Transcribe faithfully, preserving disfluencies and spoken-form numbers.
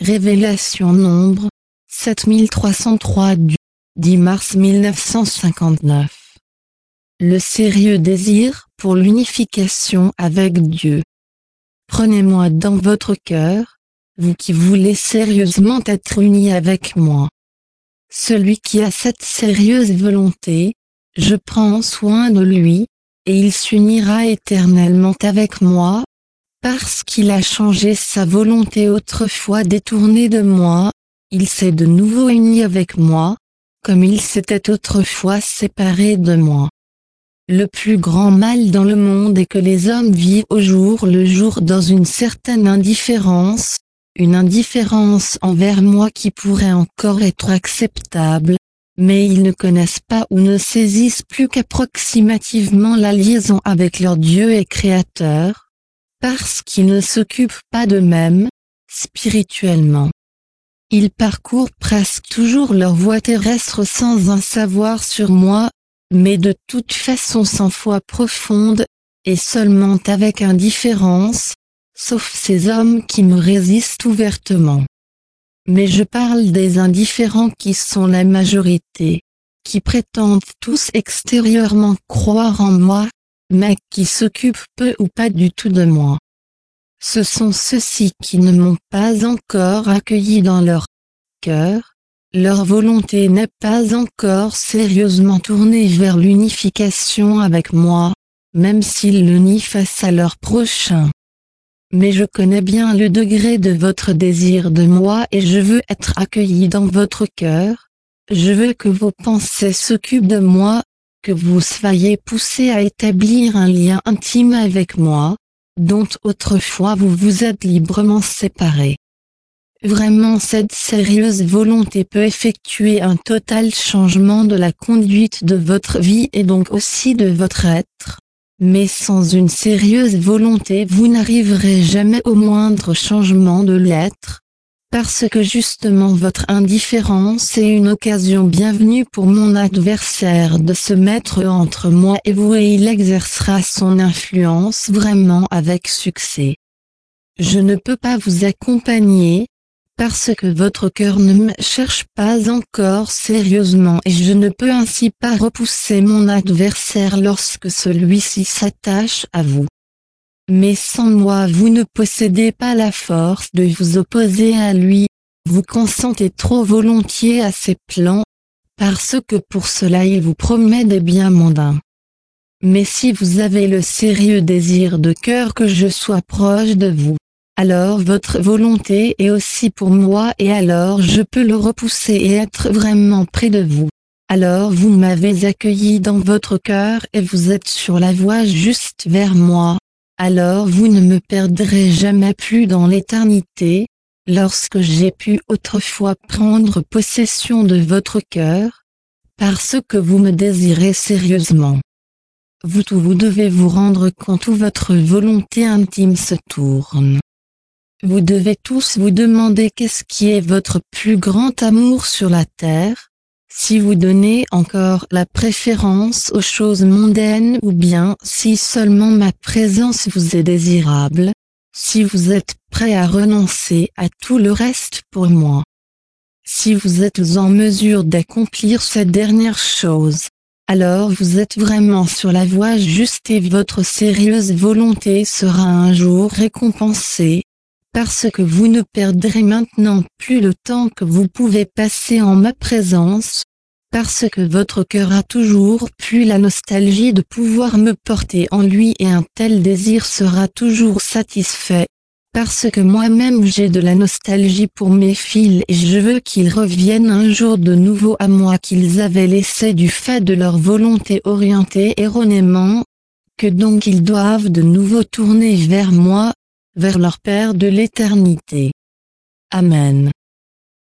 Révélation Nombre, sept mille trois cent trois du dix mars mille neuf cent cinquante-neuf. Le sérieux désir pour l'unification avec Dieu. Prenez-moi dans votre cœur, vous qui voulez sérieusement être unis avec moi. Celui qui a cette sérieuse volonté, je prends soin de lui, et il s'unira éternellement avec moi, parce qu'il a changé sa volonté autrefois détournée de moi, il s'est de nouveau uni avec moi, comme il s'était autrefois séparé de moi. Le plus grand mal dans le monde est que les hommes vivent au jour le jour dans une certaine indifférence, une indifférence envers moi qui pourrait encore être acceptable, mais ils ne connaissent pas ou ne saisissent plus qu'approximativement la liaison avec leur Dieu et Créateur, parce qu'ils ne s'occupent pas d'eux-mêmes, spirituellement. Ils parcourent presque toujours leur voie terrestre sans un savoir sur moi, mais de toute façon sans foi profonde, et seulement avec indifférence, sauf ces hommes qui me résistent ouvertement. Mais je parle des indifférents qui sont la majorité, qui prétendent tous extérieurement croire en moi, mais qui s'occupent peu ou pas du tout de moi. Ce sont ceux-ci qui ne m'ont pas encore accueilli dans leur cœur, leur volonté n'est pas encore sérieusement tournée vers l'unification avec moi, même s'ils le nient face à leur prochain. Mais je connais bien le degré de votre désir de moi et je veux être accueilli dans votre cœur, je veux que vos pensées s'occupent de moi, que vous soyez poussés à établir un lien intime avec moi, dont autrefois vous vous êtes librement séparés. Vraiment cette sérieuse volonté peut effectuer un total changement de la conduite de votre vie et donc aussi de votre être, mais sans une sérieuse volonté vous n'arriverez jamais au moindre changement de l'être, parce que justement votre indifférence est une occasion bienvenue pour mon adversaire de se mettre entre moi et vous et il exercera son influence vraiment avec succès. Je ne peux pas vous accompagner, parce que votre cœur ne me cherche pas encore sérieusement et je ne peux ainsi pas repousser mon adversaire lorsque celui-ci s'attache à vous. Mais sans moi vous ne possédez pas la force de vous opposer à lui, vous consentez trop volontiers à ses plans, parce que pour cela il vous promet des biens mondains. Mais si vous avez le sérieux désir de cœur que je sois proche de vous, alors votre volonté est aussi pour moi et alors je peux le repousser et être vraiment près de vous. Alors vous m'avez accueilli dans votre cœur et vous êtes sur la voie juste vers moi. Alors vous ne me perdrez jamais plus dans l'éternité, lorsque j'ai pu autrefois prendre possession de votre cœur, parce que vous me désirez sérieusement. Vous tous vous devez vous rendre compte où votre volonté intime se tourne. Vous devez tous vous demander qu'est-ce qui est votre plus grand amour sur la terre, si vous donnez encore la préférence aux choses mondaines ou bien si seulement ma présence vous est désirable, si vous êtes prêt à renoncer à tout le reste pour moi. Si vous êtes en mesure d'accomplir cette dernière chose, alors vous êtes vraiment sur la voie juste et votre sérieuse volonté sera un jour récompensée, parce que vous ne perdrez maintenant plus le temps que vous pouvez passer en ma présence, parce que votre cœur a toujours plus la nostalgie de pouvoir me porter en lui et un tel désir sera toujours satisfait, parce que moi-même j'ai de la nostalgie pour mes fils et je veux qu'ils reviennent un jour de nouveau à moi qu'ils avaient laissé du fait de leur volonté orientée erronément, que donc ils doivent de nouveau tourner vers moi, vers leur Père de l'éternité. Amen.